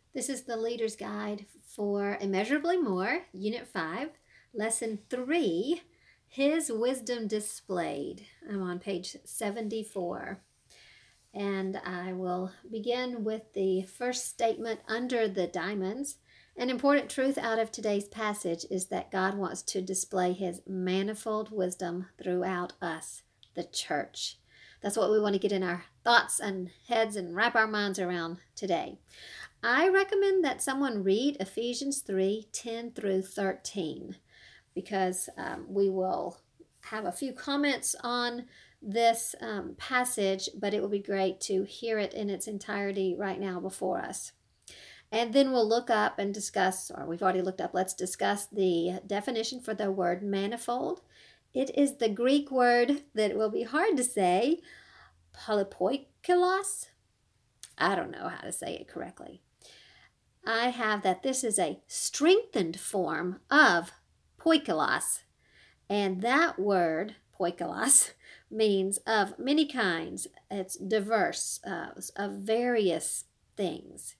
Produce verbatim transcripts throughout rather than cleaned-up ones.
This is the Leader's Guide for Immeasurably More, Unit five, Lesson three, His Wisdom Displayed. I'm on page seventy-four. And I will begin with the first statement under the diamonds. An important truth out of today's passage is that God wants to display His manifold wisdom throughout us, the church. That's what we want to get in our thoughts and heads and wrap our minds around today. I recommend that someone read Ephesians three, ten through thirteen, because um, we will have a few comments on this um, passage, but it will be great to hear it in its entirety right now before us. And then we'll look up and discuss, or we've already looked up, let's discuss the definition for the word manifold. It is the Greek word that will be hard to say, polypoikilos. I don't know how to say it correctly. I have that this is a strengthened form of poikilos, and that word, poikilos, means of many kinds. It's diverse, uh, of various things.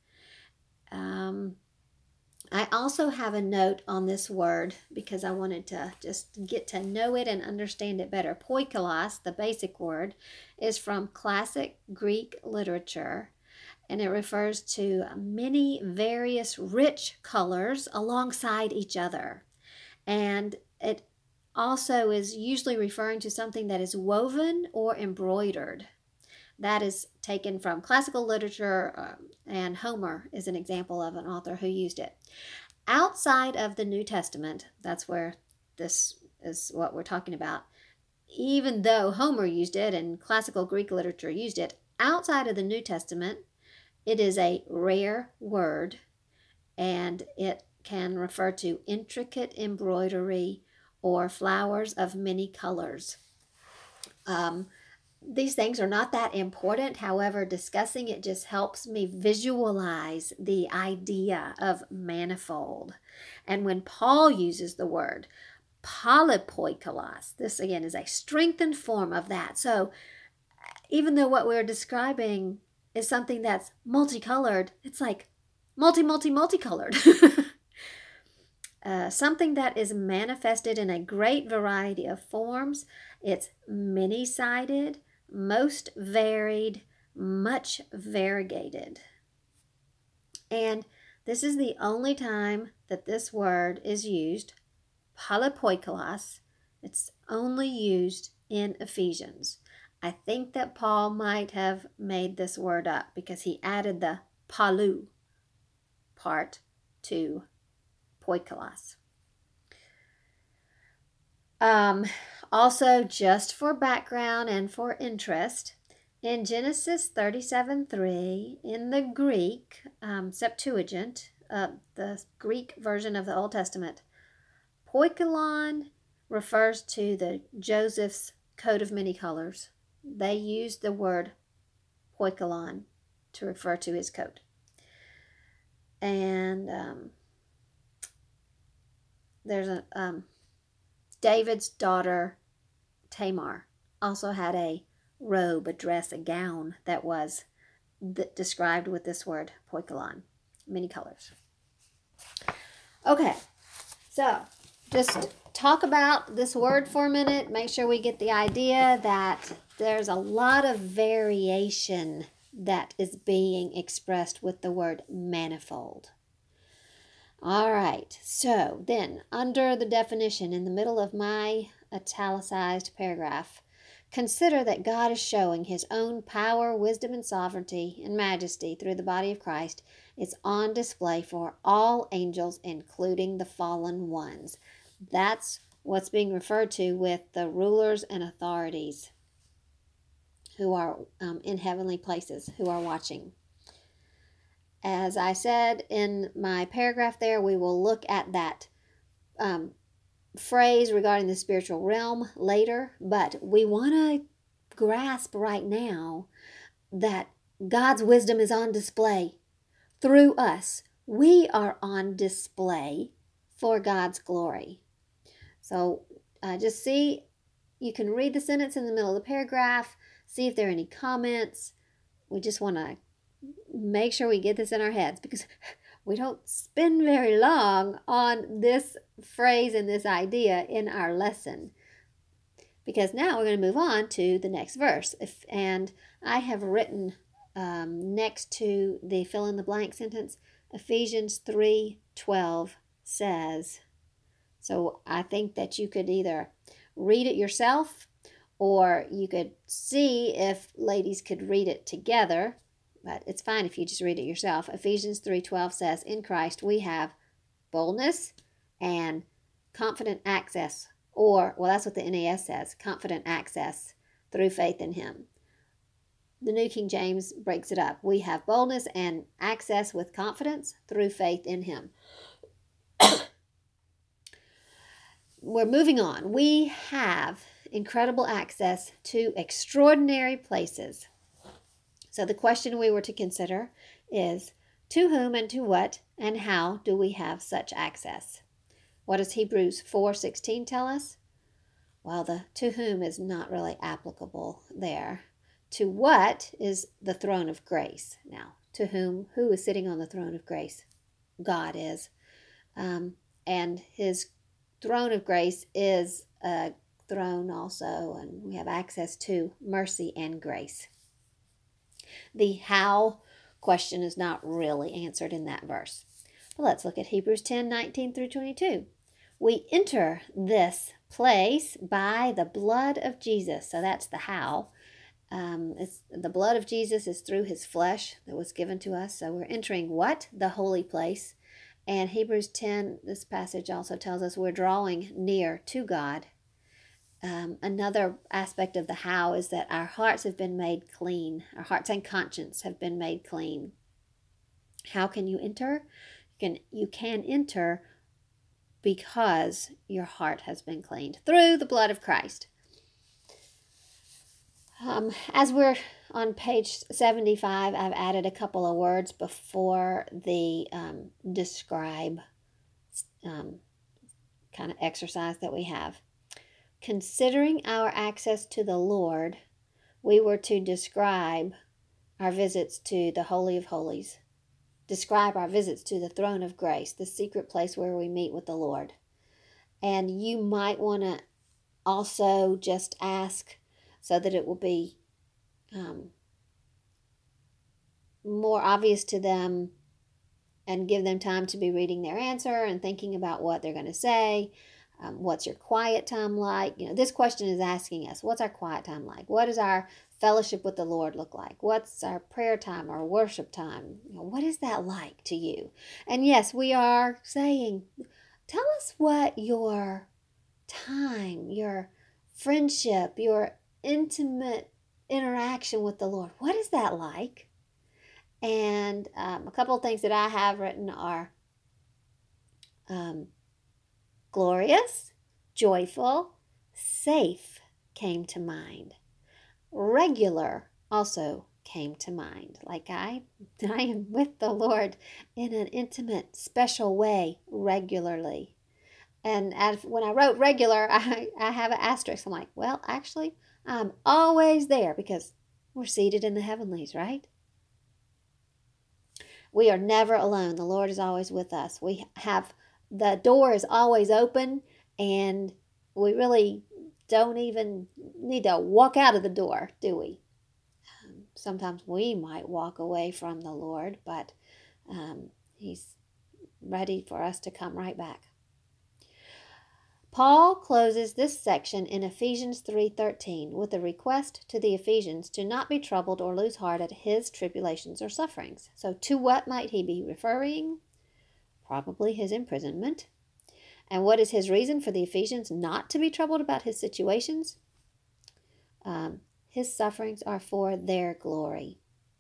Um, I also have a note on this word because I wanted to just get to know it and understand it better. Poikilos, the basic word, is from classic Greek literature, and it refers to many various rich colors alongside each other. And it also is usually referring to something that is woven or embroidered. That is taken from classical literature, um, and Homer is an example of an author who used it. Outside of the New Testament, that's where this is what we're talking about. Even though Homer used it and classical Greek literature used it, outside of the New Testament, it is a rare word, and it can refer to intricate embroidery or flowers of many colors. Um, these things are not that important. However, discussing it just helps me visualize the idea of manifold. And when Paul uses the word polypoikilos, this again is a strengthened form of that. So even though what we're describing is something that's multicolored, it's like multi, multi, multicolored. uh, something that is manifested in a great variety of forms. It's many-sided, most varied, much variegated. And this is the only time that this word is used, polypoikilos. It's only used in Ephesians. I think that Paul might have made this word up because he added the palu part to poikilos. Um, also, just for background and for interest, in Genesis thirty-seven three, in the Greek um, Septuagint, uh, the Greek version of the Old Testament, poikilon refers to the Joseph's coat of many colors. They used the word poikilon to refer to his coat. And um, there's a um, David's daughter Tamar also had a robe, a dress, a gown that was th- described with this word poikilon, many colors. Okay, so just talk about this word for a minute. Make sure we get the idea that there's a lot of variation that is being expressed with the word manifold. All right, so then under the definition in the middle of my italicized paragraph, consider that God is showing His own power, wisdom, and sovereignty and majesty through the body of Christ. It's on display for all angels, including the fallen ones. That's what's being referred to with the rulers and authorities who are um, in heavenly places, who are watching. As I said in my paragraph there, we will look at that um, phrase regarding the spiritual realm later, but we want to grasp right now that God's wisdom is on display through us. We are on display for God's glory. So uh, just see, you can read the sentence in the middle of the paragraph, see if there are any comments. We just want to make sure we get this in our heads because we don't spend very long on this phrase and this idea in our lesson, because now we're going to move on to the next verse. If, and I have written um, next to the fill in the blank sentence, Ephesians three twelve says. So I think that you could either read it yourself, or you could see if ladies could read it together. But it's fine if you just read it yourself. Ephesians three twelve says, in Christ we have boldness and confident access. Or, well, that's what the N A S says, confident access through faith in him. The New King James breaks it up. We have boldness and access with confidence through faith in him. We're moving on. We have incredible access to extraordinary places. So the question we were to consider is, to whom and to what and how do we have such access? What does Hebrews four sixteen tell us? Well, the to whom is not really applicable there. To what is the throne of grace? Now, to whom? Who is sitting on the throne of grace? God is. Um, and his throne of grace is a throne also, and we have access to mercy and grace. The how question is not really answered in that verse. But let's look at Hebrews ten nineteen through twenty-two. We enter this place by the blood of Jesus. So that's the how. Um, it's, the blood of Jesus is through his flesh that was given to us. So we're entering what? The holy place. And Hebrews ten, this passage also tells us we're drawing near to God. Um, another aspect of the how is that our hearts have been made clean. Our hearts and conscience have been made clean. How can you enter? You can, you can enter because your heart has been cleaned through the blood of Christ. Um, as we're on page seventy-five, I've added a couple of words before the um, describe um, kind of exercise that we have. Considering our access to the Lord, we were to describe our visits to the Holy of Holies. Describe our visits to the throne of grace, the secret place where we meet with the Lord. And you might want to also just ask so that it will be um, more obvious to them and give them time to be reading their answer and thinking about what they're going to say. Um, what's your quiet time like? You know, this question is asking us, what's our quiet time like? What does our fellowship with the Lord look like? What's our prayer time or worship time? You know, what is that like to you? And yes, we are saying, tell us what your time, your friendship, your intimate interaction with the Lord, what is that like? And um, a couple of things that I have written are um, glorious, joyful, safe came to mind. Regular also came to mind. Like I, I am with the Lord in an intimate, special way regularly. And as, when I wrote regular, I, I have an asterisk. I'm like, well, actually, I'm always there because we're seated in the heavenlies, right? We are never alone. The Lord is always with us. We have, the door is always open, and we really don't even need to walk out of the door, do we? Um, sometimes we might walk away from the Lord, but um, he's ready for us to come right back. Paul closes this section in Ephesians three thirteen with a request to the Ephesians to not be troubled or lose heart at his tribulations or sufferings. So to what might he be referring? Probably his imprisonment. And what is his reason for the Ephesians not to be troubled about his situations? Um, his sufferings are for their glory.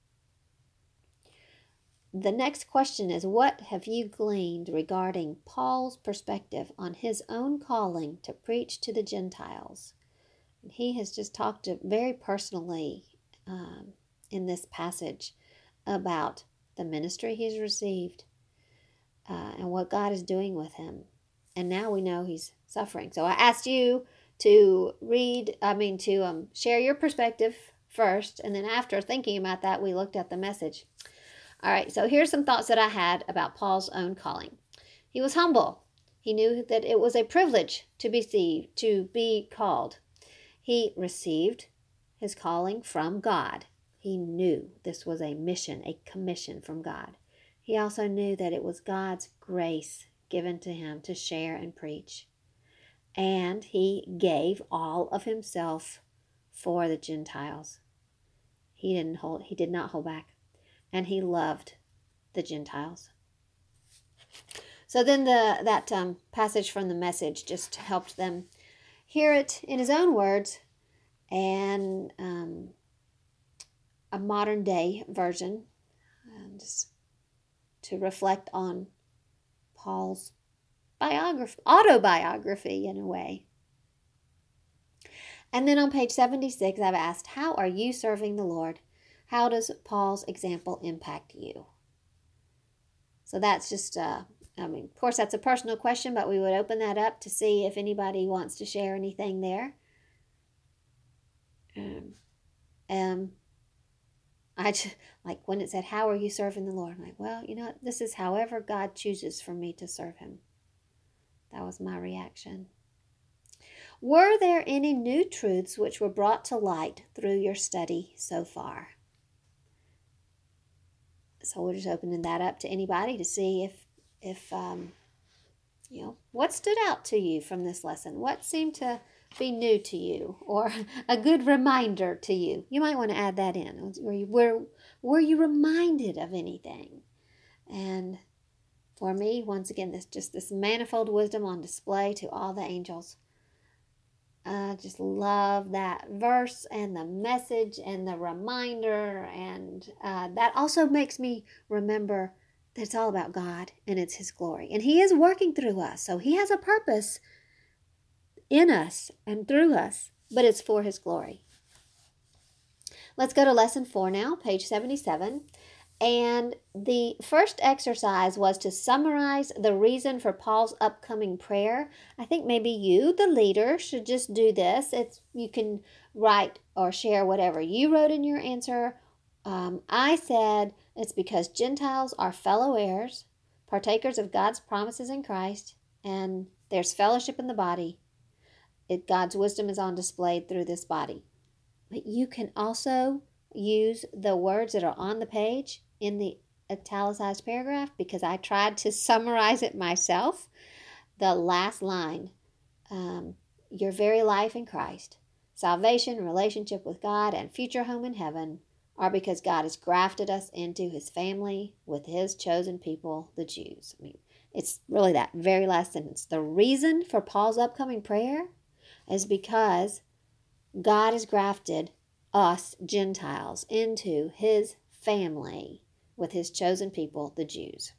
The next question is, what have you gleaned regarding Paul's perspective on his own calling to preach to the Gentiles? He has just talked very personally um, in this passage about the ministry he's received uh, and what God is doing with him. And now we know he's suffering. So I asked you to read, I mean, to um, share your perspective first. And then after thinking about that, we looked at the message. All right, so here's some thoughts that I had about Paul's own calling. He was humble. He knew that it was a privilege to be saved, to be called. He received his calling from God. He knew this was a mission, a commission from God. He also knew that it was God's grace given to him to share and preach. And he gave all of himself for the Gentiles. He didn't hold, he did not hold back. And he loved the Gentiles. So then the that um, passage from the Message just helped them hear it in his own words, and um, a modern day version, and just to reflect on Paul's biography, autobiography in a way. And then on page seventy-six, I've asked, how are you serving the Lord? How does Paul's example impact you? So that's just, uh, I mean, of course, that's a personal question, but we would open that up to see if anybody wants to share anything there. Um, um, I just, like when it said, how are you serving the Lord? I'm like, well, you know, this is however God chooses for me to serve him. That was my reaction. Were there any new truths which were brought to light through your study so far? So we're just opening that up to anybody to see if, if um, you know, what stood out to you from this lesson? What seemed to be new to you, or a good reminder to you? You might want to add that in. Were you, were, were you reminded of anything? And for me, once again, this just this manifold wisdom on display to all the angels. I just love that verse and the message and the reminder. And uh, that also makes me remember that it's all about God and it's his glory. And he is working through us. So he has a purpose in us and through us, but it's for his glory. Let's go to lesson four now, page seventy-seven. And the first exercise was to summarize the reason for Paul's upcoming prayer. I think maybe you, the leader, should just do this. It's you can write or share whatever you wrote in your answer. Um, I said it's because Gentiles are fellow heirs, partakers of God's promises in Christ, and there's fellowship in the body. It, God's wisdom is on display through this body. But you can also use the words that are on the page in the italicized paragraph, because I tried to summarize it myself. The last line, um, your very life in Christ, salvation, relationship with God, and future home in heaven are because God has grafted us into his family with his chosen people, the Jews. I mean, it's really that very last sentence. The reason for Paul's upcoming prayer is because God has grafted us Gentiles into his family with his chosen people, the Jews.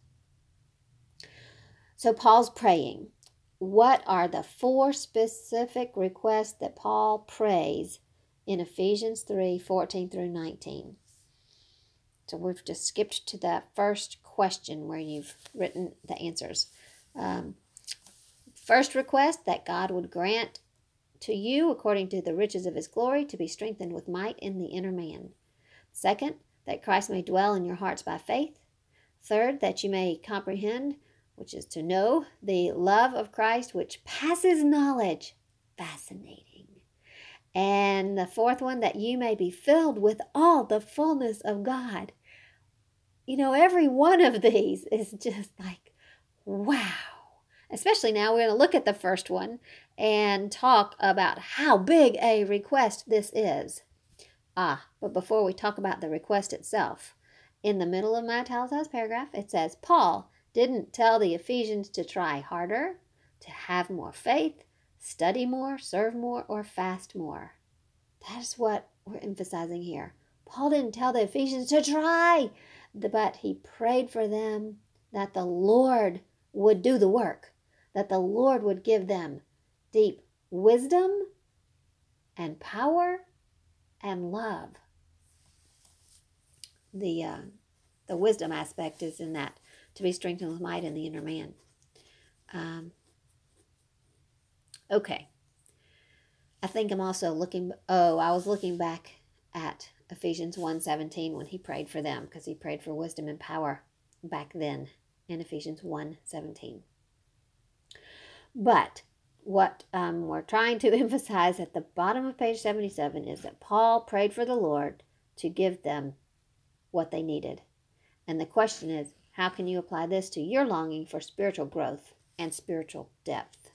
So Paul's praying. What are the four specific requests that Paul prays in Ephesians three, fourteen through nineteen? So we've just skipped to the first question where you've written the answers. Um, first request, that God would grant to you, according to the riches of his glory, to be strengthened with might in the inner man. Second, that Christ may dwell in your hearts by faith. Third, that you may comprehend, which is to know, the love of Christ, which passes knowledge. Fascinating. And the fourth one, that you may be filled with all the fullness of God. You know, every one of these is just like, wow. Especially now, we're going to look at the first one and talk about how big a request this is. Ah, but before we talk about the request itself, in the middle of my italicized paragraph, it says, Paul didn't tell the Ephesians to try harder, to have more faith, study more, serve more, or fast more. That's what we're emphasizing here. Paul didn't tell the Ephesians to try, but he prayed for them that the Lord would do the work, that the Lord would give them deep wisdom and power and love. The uh, the wisdom aspect is in that, to be strengthened with might in the inner man. Um, okay. I think I'm also looking, oh, I was looking back at Ephesians one seventeen when he prayed for them, because he prayed for wisdom and power back then in Ephesians one seventeen. But what um, we're trying to emphasize at the bottom of page seventy-seven is that Paul prayed for the Lord to give them what they needed. And the question is, how can you apply this to your longing for spiritual growth and spiritual depth?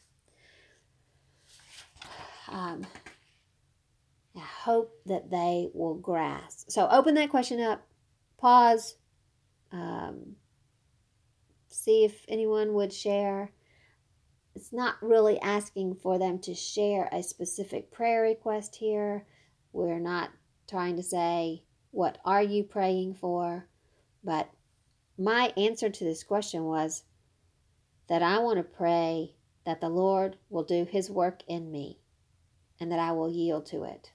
Um, I hope that they will grasp. So open that question up, pause, um, see if anyone would share. It's not really asking for them to share a specific prayer request here. We're not trying to say, what are you praying for? But my answer to this question was that I want to pray that the Lord will do his work in me and that I will yield to it.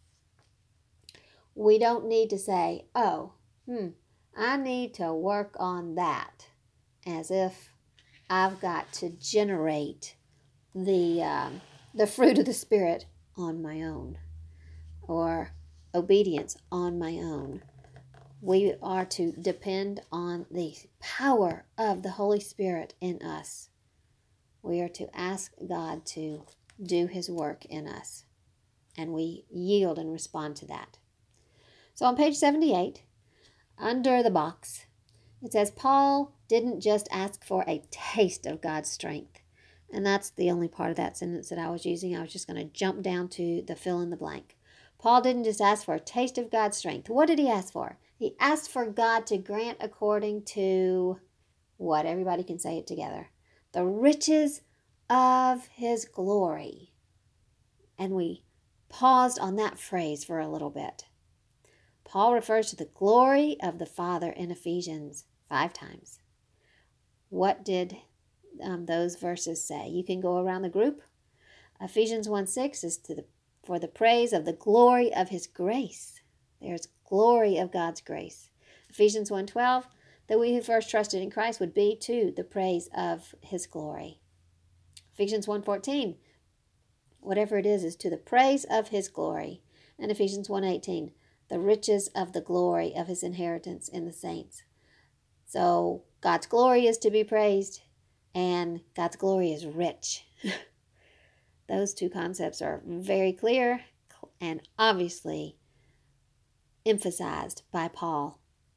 We don't need to say, oh, hmm, I need to work on that, as if I've got to generate the um, the fruit of the Spirit on my own, or obedience on my own. We are to depend on the power of the Holy Spirit in us. We are to ask God to do his work in us, and we yield and respond to that. So on page seventy-eight, under the box, it says, Paul didn't just ask for a taste of God's strength. And that's the only part of that sentence that I was using. I was just going to jump down to the fill in the blank. Paul didn't just ask for a taste of God's strength. What did he ask for? He asked for God to grant according to what? Everybody can say it together. The riches of his glory. And we paused on that phrase for a little bit. Paul refers to the glory of the Father in Ephesians five times. What did um, those verses say? You can go around the group. Ephesians one six is to the, for the praise of the glory of his grace. There's glory of God's grace. Ephesians one twelve, that we who first trusted in Christ would be to the praise of his glory. Ephesians one fourteen, whatever it is, is to the praise of his glory. And Ephesians one eighteen, the riches of the glory of his inheritance in the saints. So God's glory is to be praised, and God's glory is rich. Those two concepts are very clear and obviously emphasized by Paul.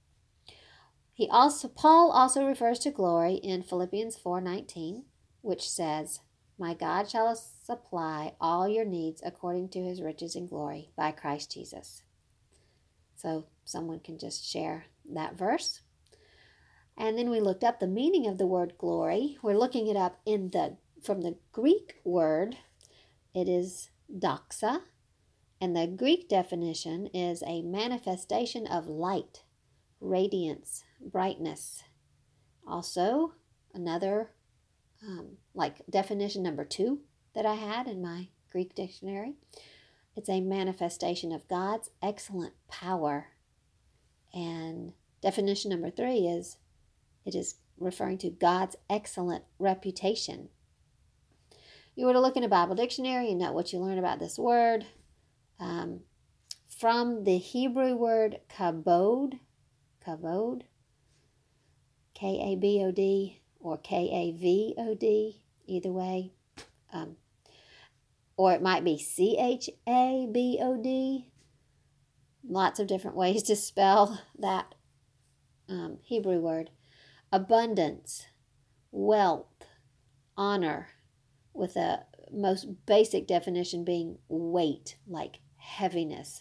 He also Paul also refers to glory in Philippians four nineteen, which says, my God shall supply all your needs according to his riches and glory by Christ Jesus. So someone can just share that verse. And then we looked up the meaning of the word glory. We're looking it up in the from the Greek word. It is doxa. And the Greek definition is a manifestation of light, radiance, brightness. Also, another um, like definition number two that I had in my Greek dictionary. It's a manifestation of God's excellent power. And definition number three is, it is referring to God's excellent reputation. You were to look in a Bible dictionary and know what you learn about this word. Um, from the Hebrew word kabod, kabod, K A B O D or K A V O D, either way. Um, or it might be C H A B O D. Lots of different ways to spell that um, Hebrew word. Abundance, wealth, honor, with a most basic definition being weight, like heaviness.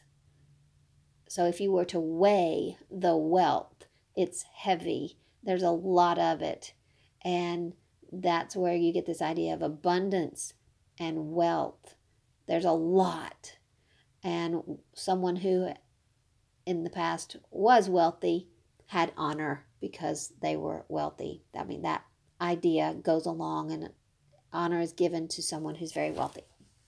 So if you were to weigh the wealth, it's heavy. There's a lot of it. And that's where you get this idea of abundance and wealth. There's a lot. And someone who in the past was wealthy had honor because they were wealthy. I mean, that idea goes along, and honor is given to someone who's very wealthy.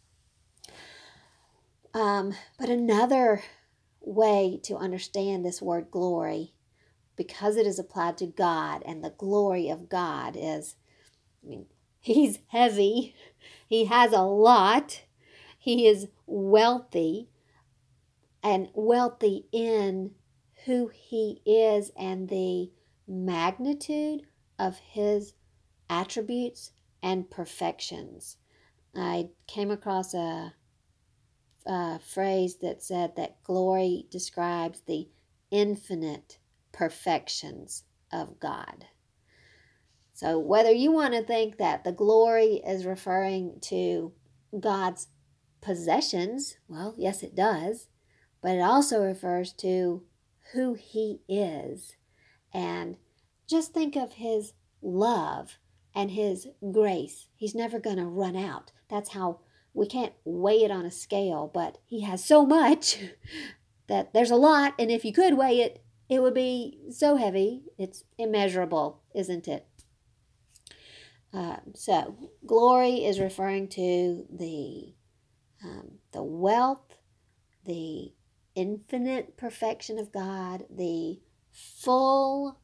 Um, but another way to understand this word glory, because it is applied to God and the glory of God, is, I mean, he's heavy, he has a lot, he is wealthy, and wealthy in who he is and the magnitude of his attributes and perfections. I came across a, a phrase that said that glory describes the infinite perfections of God. So whether you want to think that the glory is referring to God's possessions, well, yes, it does, but it also refers to who he is. And just think of his love and his grace. He's never going to run out. That's how we can't weigh it on a scale, but he has so much that there's a lot, and if you could weigh it, it would be so heavy. It's immeasurable, isn't it? Uh, so, glory is referring to the um, the wealth, the infinite perfection of God, the full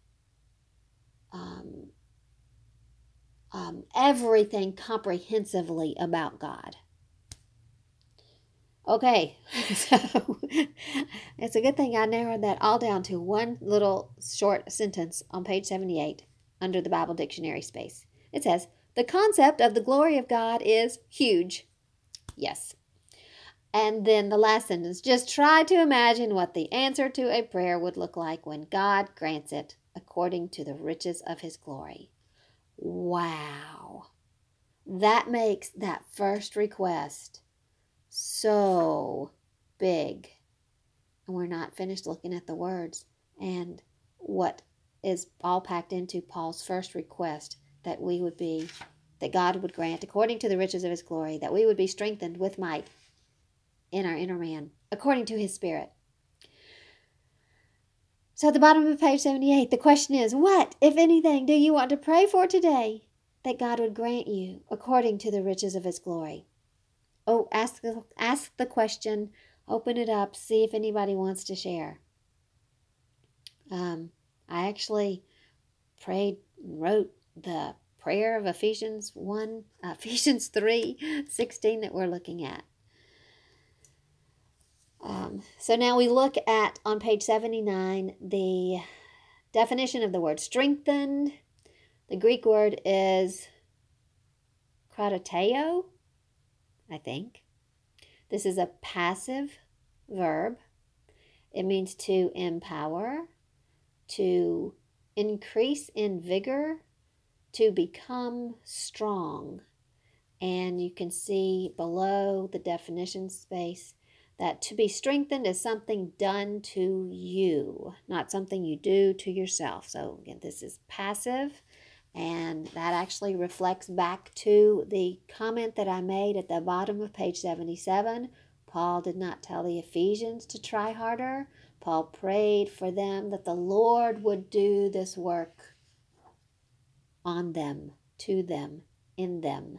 um, um, everything comprehensively about God. Okay, so it's a good thing I narrowed that all down to one little short sentence on page seventy-eight under the Bible dictionary space. It says, the concept of the glory of God is huge. Yes. And then the last sentence, just try to imagine what the answer to a prayer would look like when God grants it according to the riches of his glory. Wow. That makes that first request so big. And we're not finished looking at the words and what is all packed into Paul's first request, that we would be, that God would grant according to the riches of his glory, that we would be strengthened with might in our inner man, according to his Spirit. So at the bottom of page seventy-eight, the question is, what, if anything, do you want to pray for today that God would grant you according to the riches of his glory? Oh, ask the, ask the question, open it up, see if anybody wants to share. Um, I actually prayed, wrote the prayer of Ephesians one, uh, Ephesians three sixteen that we're looking at. Um, so now we look at, on page seventy-nine, the definition of the word strengthened. The Greek word is kratoteo, I think. This is a passive verb. It means to empower, to increase in vigor, to become strong. And you can see below the definition space that to be strengthened is something done to you, not something you do to yourself. So again, this is passive, and that actually reflects back to the comment that I made at the bottom of page seventy-seven. Paul did not tell the Ephesians to try harder. Paul prayed for them that the Lord would do this work on them, to them, in them.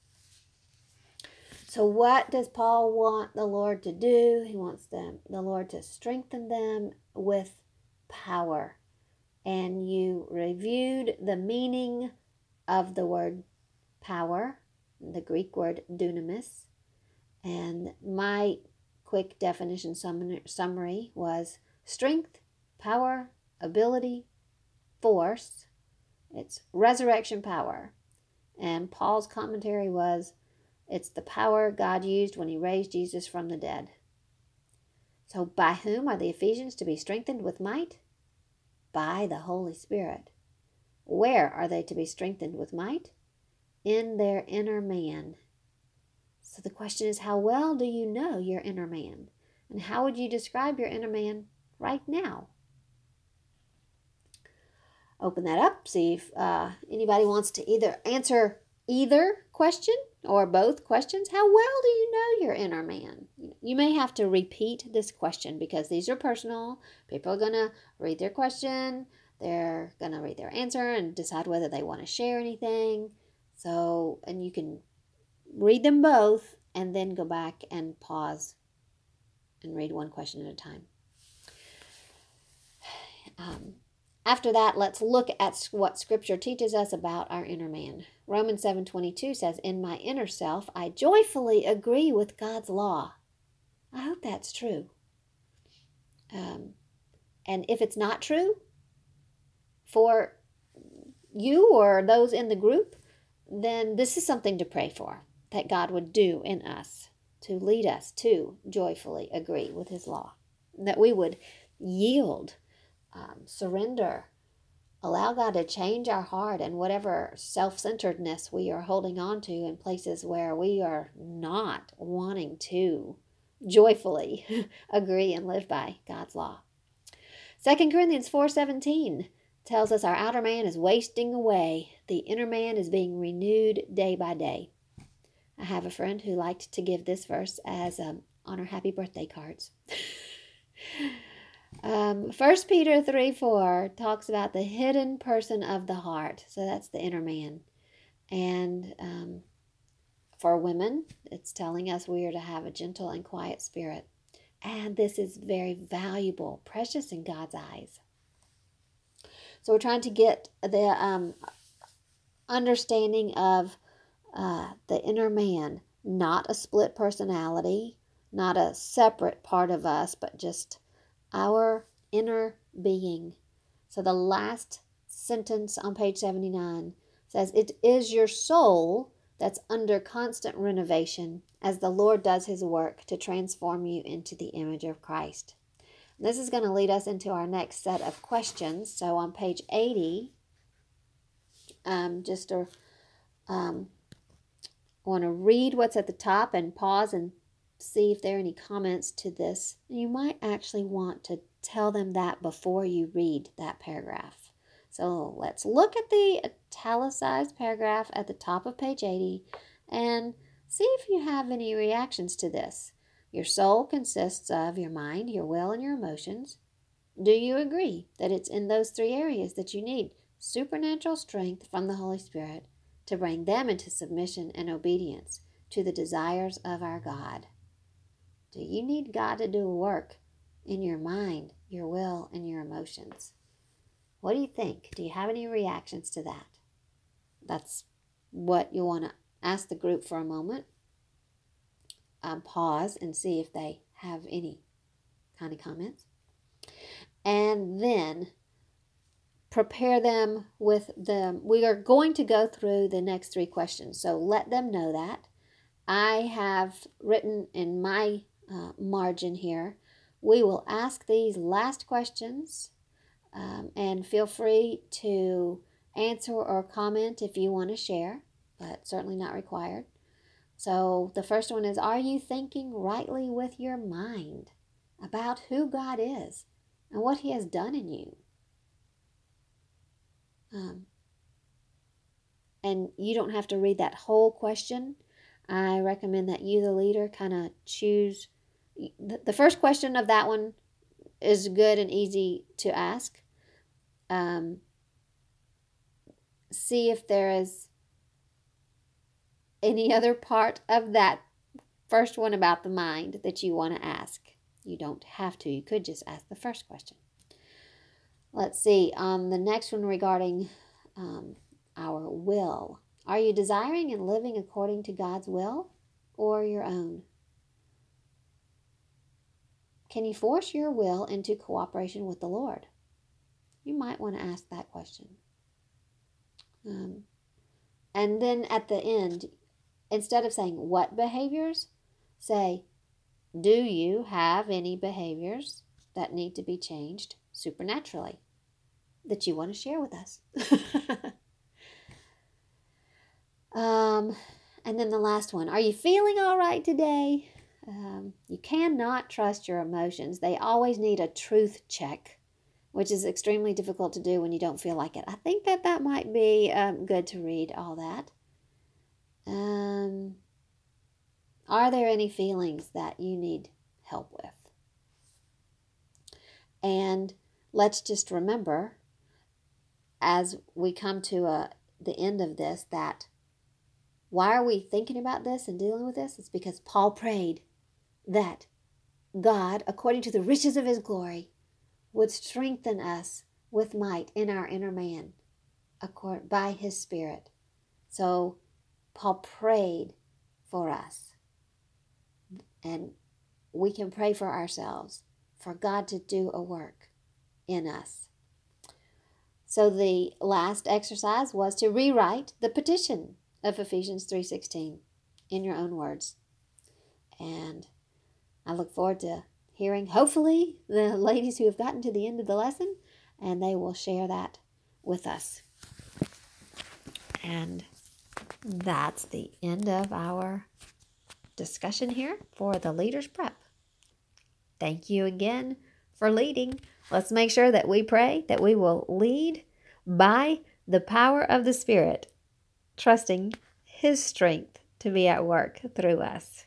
So what does Paul want the Lord to do? He wants them, the Lord to strengthen them with power. And you reviewed the meaning of the word power, the Greek word dunamis. And my quick definition summary was strength, power, ability, force. It's resurrection power. And Paul's commentary was, it's the power God used when he raised Jesus from the dead. So by whom are the Ephesians to be strengthened with might? By the Holy Spirit. Where are they to be strengthened with might? In their inner man. So the question is, how well do you know your inner man? And how would you describe your inner man right now? Open that up, see if uh, anybody wants to either answer either question or both questions. How well do you know your inner man? You may have to repeat this question because these are personal. People are going to read their question. They're going to read their answer and decide whether they want to share anything. So, and you can read them both and then go back and pause and read one question at a time. Um, After that, let's look at what Scripture teaches us about our inner man. Romans seven twenty-two says, in my inner self, I joyfully agree with God's law. I hope that's true. Um, and if it's not true for you or those in the group, then this is something to pray for, that God would do in us to lead us to joyfully agree with his law, that we would yield, um, surrender, allow God to change our heart and whatever self-centeredness we are holding on to in places where we are not wanting to joyfully agree and live by God's law. Second Corinthians four seventeen tells us our outer man is wasting away. The inner man is being renewed day by day. I have a friend who liked to give this verse as um, on her happy birthday cards. um, First Peter three four talks about the hidden person of the heart. So that's the inner man. And um, for women, it's telling us we are to have a gentle and quiet spirit. And this is very valuable, precious in God's eyes. So we're trying to get the um, understanding of uh, the inner man, not a split personality, not a separate part of us, but just our inner being. So the last sentence on page seventy-nine says, "It is your soul that's under constant renovation as the Lord does his work to transform you into the image of Christ." This is going to lead us into our next set of questions. So on page eighty, um, just to, um, I want to read what's at the top and pause and see if there are any comments to this. You might actually want to tell them that before you read that paragraph. So let's look at the italicized paragraph at the top of page eighty and see if you have any reactions to this. Your soul consists of your mind, your will, and your emotions. Do you agree that it's in those three areas that you need supernatural strength from the Holy Spirit to bring them into submission and obedience to the desires of our God? Do you need God to do a work in your mind, your will, and your emotions? What do you think? Do you have any reactions to that? That's what you want to ask the group for a moment. Um, pause and see if they have any kind of comments. And then prepare them with them. We are going to go through the next three questions, so let them know that. I have written in my uh, margin here, we will ask these last questions, um, and feel free to answer or comment if you want to share, but certainly not required. So the first one is, are you thinking rightly with your mind about who God is and what he has done in you? Um, and you don't have to read that whole question. I recommend that you, the leader, kind of choose. The first question of that one is good and easy to ask. Um, see if there is any other part of that first one about the mind that you want to ask. You don't have to. You could just ask the first question. Let's see. On the next one regarding um, our will. Are you desiring and living according to God's will or your own? Can you force your will into cooperation with the Lord? You might want to ask that question. Um, and then at the end, instead of saying what behaviors, say, do you have any behaviors that need to be changed supernaturally that you want to share with us? um, and then the last one, are you feeling all right today? Um, you cannot trust your emotions. They always need a truth check, which is extremely difficult to do when you don't feel like it. I think that that might be um, good to read all that. Um, are there any feelings that you need help with? And let's just remember, as we come to a, the end of this, that why are we thinking about this and dealing with this? It's because Paul prayed that God, according to the riches of his glory, would strengthen us with might in our inner man by his Spirit. So Paul prayed for us. And we can pray for ourselves for God to do a work in us. So the last exercise was to rewrite the petition of Ephesians three sixteen in your own words. And I look forward to hearing, hopefully, the ladies who have gotten to the end of the lesson, and they will share that with us. And that's the end of our discussion here for the Leaders Prep. Thank you again for leading. Let's make sure that we pray that we will lead by the power of the Spirit, trusting His strength to be at work through us.